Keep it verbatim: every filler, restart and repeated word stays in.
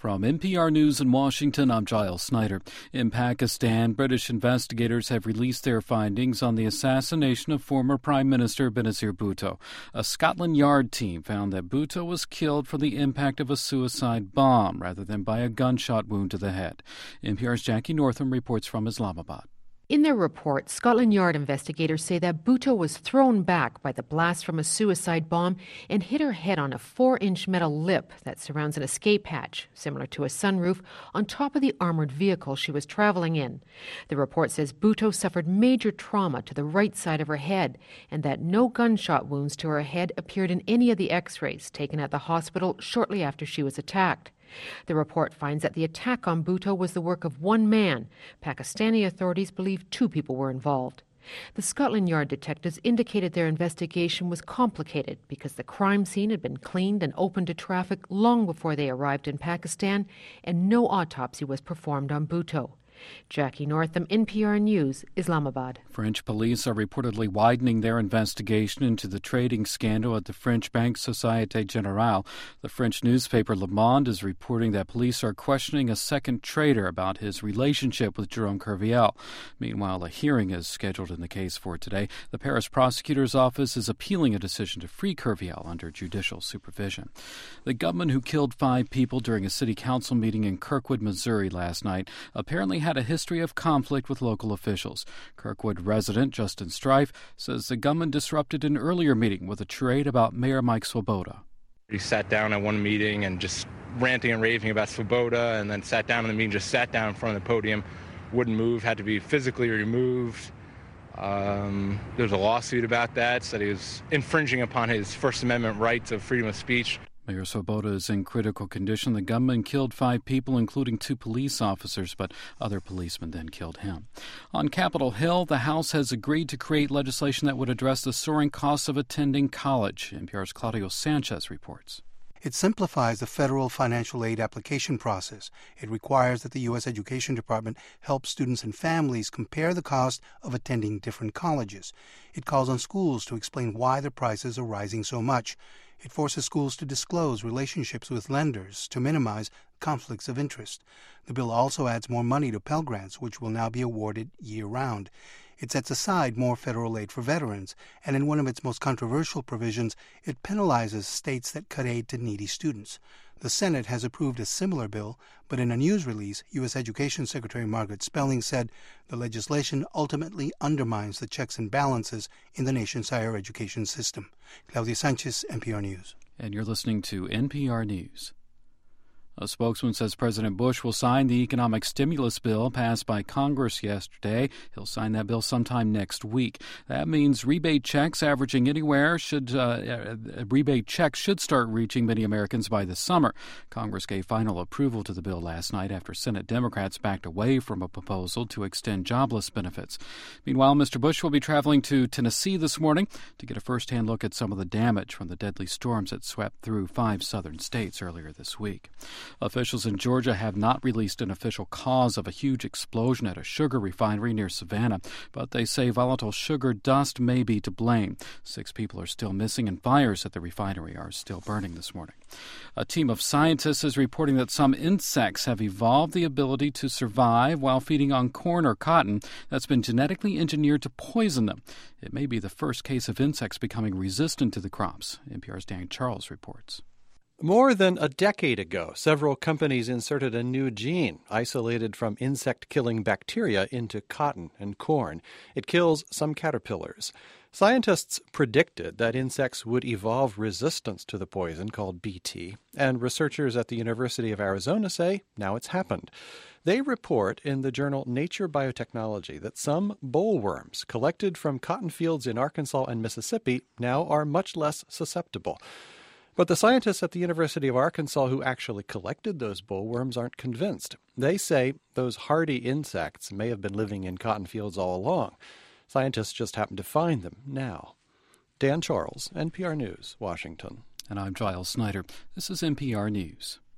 From N P R News in Washington, I'm Giles Snyder. In Pakistan, British investigators have released their findings on the assassination of former Prime Minister Benazir Bhutto. A Scotland Yard team found that Bhutto was killed from the impact of a suicide bomb rather than by a gunshot wound to the head. N P R's Jackie Northam reports from Islamabad. In their report, Scotland Yard investigators say that Bhutto was thrown back by the blast from a suicide bomb and hit her head on a four-inch metal lip that surrounds an escape hatch, similar to a sunroof, on top of the armored vehicle she was traveling in. The report says Bhutto suffered major trauma to the right side of her head and that no gunshot wounds to her head appeared in any of the x-rays taken at the hospital shortly after she was attacked. The report finds that the attack on Bhutto was the work of one man. Pakistani authorities believe two people were involved. The Scotland Yard detectives indicated their investigation was complicated because the crime scene had been cleaned and open to traffic long before they arrived in Pakistan, and no autopsy was performed on Bhutto. Jackie Northam, N P R News, Islamabad. French police are reportedly widening their investigation into the trading scandal at the French bank Société Générale. The French newspaper Le Monde is reporting that police are questioning a second trader about his relationship with Jérôme Kerviel. Meanwhile, a hearing is scheduled in the case for today. The Paris prosecutor's office is appealing a decision to free Kerviel under judicial supervision. The gunman who killed five people during a city council meeting in Kirkwood, Missouri last night apparently had a history of conflict with local officials. Kirkwood resident Justin Strife says the gunman disrupted an earlier meeting with a tirade about Mayor Mike Swoboda. He sat down at one meeting and just ranting and raving about Swoboda, and then sat down in the meeting, just sat down in front of the podium, wouldn't move, had to be physically removed. Um, there was a lawsuit about that, said he was infringing upon his First Amendment rights of freedom of speech. Mayor Swoboda is in critical condition. The gunman killed five people, including two police officers, but other policemen then killed him. On Capitol Hill, the House has agreed to create legislation that would address the soaring costs of attending college. N P R's Claudio Sanchez reports. It simplifies the federal financial aid application process. It requires that the U S Education Department help students and families compare the cost of attending different colleges. It calls on schools to explain why the prices are rising so much. It forces schools to disclose relationships with lenders to minimize conflicts of interest. The bill also adds more money to Pell Grants, which will now be awarded year-round. It sets aside more federal aid for veterans, and in one of its most controversial provisions, it penalizes states that cut aid to needy students. The Senate has approved a similar bill, but in a news release, U S Education Secretary Margaret Spelling said the legislation ultimately undermines the checks and balances in the nation's higher education system. Claudia Sanchez, N P R News. And you're listening to N P R News. A spokesman says President Bush will sign the economic stimulus bill passed by Congress yesterday. He'll sign that bill sometime next week. That means rebate checks averaging anywhere should uh, rebate checks should start reaching many Americans by the summer. Congress gave final approval to the bill last night after Senate Democrats backed away from a proposal to extend jobless benefits. Meanwhile, Mister Bush will be traveling to Tennessee this morning to get a first-hand look at some of the damage from the deadly storms that swept through five southern states earlier this week. Officials in Georgia have not released an official cause of a huge explosion at a sugar refinery near Savannah, but they say volatile sugar dust may be to blame. Six people are still missing, and fires at the refinery are still burning this morning. A team of scientists is reporting that some insects have evolved the ability to survive while feeding on corn or cotton that's been genetically engineered to poison them. It may be the first case of insects becoming resistant to the crops. N P R's Dan Charles reports. More than a decade ago, several companies inserted a new gene isolated from insect-killing bacteria into cotton and corn. It kills some caterpillars. Scientists predicted that insects would evolve resistance to the poison called B T, and researchers at the University of Arizona say now it's happened. They report in the journal Nature Biotechnology that some bollworms collected from cotton fields in Arkansas and Mississippi now are much less susceptible. But the scientists at the University of Arkansas who actually collected those bollworms aren't convinced. They say those hardy insects may have been living in cotton fields all along. Scientists just happen to find them now. Dan Charles, N P R News, Washington. And I'm Giles Snyder. This is N P R News.